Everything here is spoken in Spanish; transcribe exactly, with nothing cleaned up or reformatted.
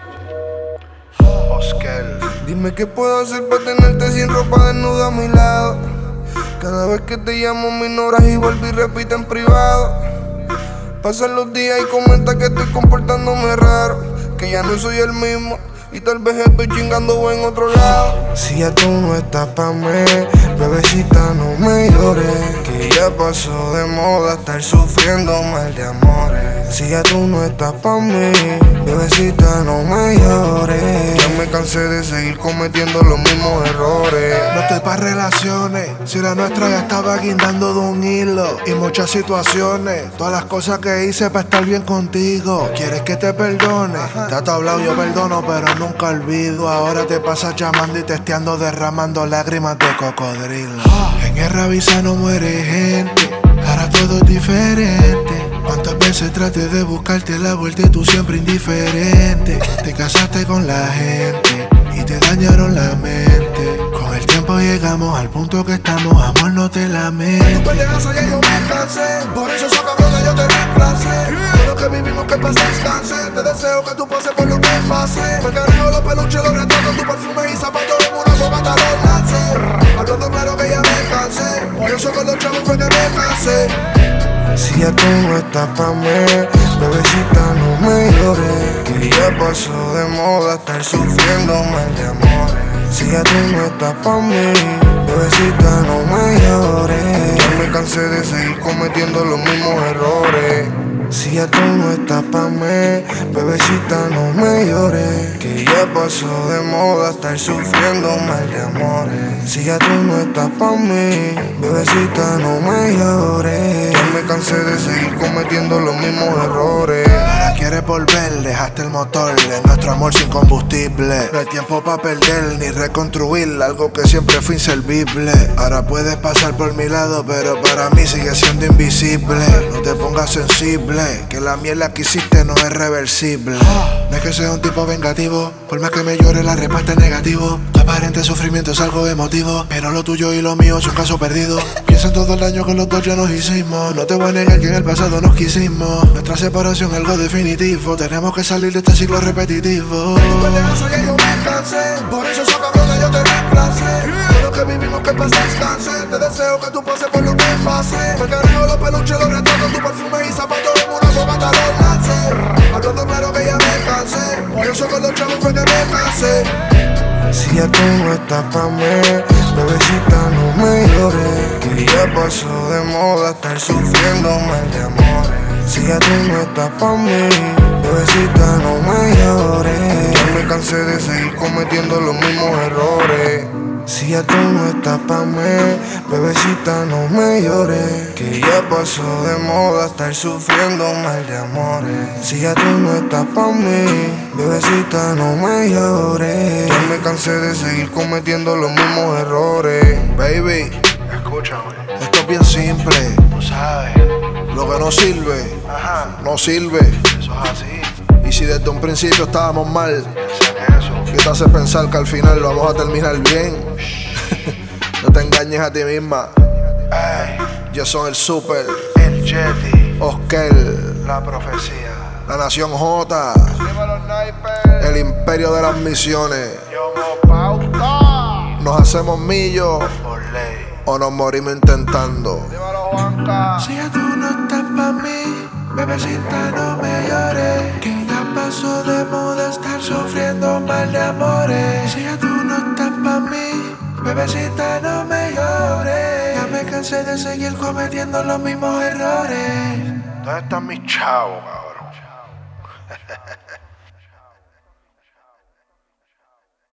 Oskel. Dime qué puedo hacer para tenerte sin ropa desnuda a mi lado. Cada vez que te llamo me ignoras y vuelvo y repito en privado. Pasan los días y comenta que estoy comportándome raro, que ya no soy el mismo y tal vez estoy chingando en otro lado. Si ya tú no estás pa' mí, bebecita no me llores, que ya pasó de moda estar sufriendo mal de amores. Si ya tú no estás pa' mí, bebecita no me llores, ya me cansé de seguir cometiendo los mismos errores. No estoy pa' relaciones, si la nuestra ya estaba guindando de un hilo. Y muchas situaciones, todas las cosas que hice pa' estar bien contigo. ¿Quieres que te perdone? Te has hablado, yo perdono, pero nunca olvido. Ahora te pasas llamando y testeando, derramando lágrimas de cocodrilo. En guerra visa no muere gente, ahora todo es diferente. Cuántas veces traté de buscarte la vuelta y tú siempre indiferente. Te casaste con la gente y te dañaron la mente. Con el tiempo llegamos al punto que estamos, amor, no te lamentes. Tu pendejazo ya yo me cansé, por eso sos cabrona yo te reemplacé. De lo que vivimos que pase descanse, te deseo que tú pases por lo que pase. Me carajo los peluches, los retratos, tu perfume y zapatos en una sopa hasta los lances. Hablando claro que ya me cansé, por eso con los chavos fue que me casé. Si ya tú no estás pa' mí, bebecita no me llores, que ya pasó de moda estar sufriendo mal de amores. Si ya tú no estás pa' mí, bebecita no me llores, ya me cansé de seguir cometiendo los mismos errores. Si ya tú no estás pa' mí, bebecita no me llores, que ya pasó de moda estar sufriendo mal de amores. Si ya tú no estás pa' mí, bebecita no me llores, ya me cansé de seguir cometiendo los mismos errores. Ahora quieres volver, dejaste el motor de nuestro amor sin combustible. No hay tiempo pa' perder ni reconstruir algo que siempre fue inservible. Ahora puedes pasar por mi lado, pero para mí sigue siendo invisible. No te pongas sensible, que la mierda que hiciste no es reversible. No es que sea un tipo vengativo, por más que me llore la respuesta es negativo. Tu aparente sufrimiento es algo emotivo, pero lo tuyo y lo mío es un caso perdido. Piensa en todo el daño que los dos ya nos hicimos. No te voy a negar que en el pasado nos quisimos. Nuestra separación es algo definitivo, tenemos que salir de este ciclo repetitivo. Tu pendejazo ya yo me cansé, por eso sos cabrona yo te reemplacé. De lo que vivimos que pase descanse, te deseo que tú pases por lo que pase. Me carajo los peluches, los retratos, tu perfume y zapatos en una sopa hasta los lances. Hablando claro que ya me cansé, por eso con los chavos fue que me casé. Si ya tú no estás pa' mí, bebecita no me llores, que ya pasó de moda estar sufriendo mal de amores. Si ya tú no estás pa' mí, bebecita no me llores, ya me cansé de seguir cometiendo los mismos errores. Si ya tú no estás pa' mí, bebecita no me llores, que ya pasó de moda estar sufriendo mal de amores. Si ya tú no estás pa' mí, bebecita no me llores, ya me cansé de seguir cometiendo los mismos errores. Baby, Escúchame, esto es bien simple. tú sabes, Lo que no sirve, ajá, no sirve. eso es así. Y si desde un principio estábamos mal, Piensa en eso. ¿qué te hace pensar que al final lo vamos a terminar bien? No te engañes a ti misma. Ey, Yo soy el super el Jetty, Oskel, la profecía. la nación J, Dímelo, Sniper. el imperio de las misiones. Yo me pauta. Nos hacemos millos Por ley. o nos morimos intentando. Dímelo, Juanca. Si ya tú no estás pa' mí, bebecita no me llores, que ya pasó de moda estar sufriendo mal de amores. Si ya tú no estás pa' mí, bebecita no me llores, ya me cansé de seguir cometiendo los mismos errores. ¿Dónde están mis chavos, cabrón?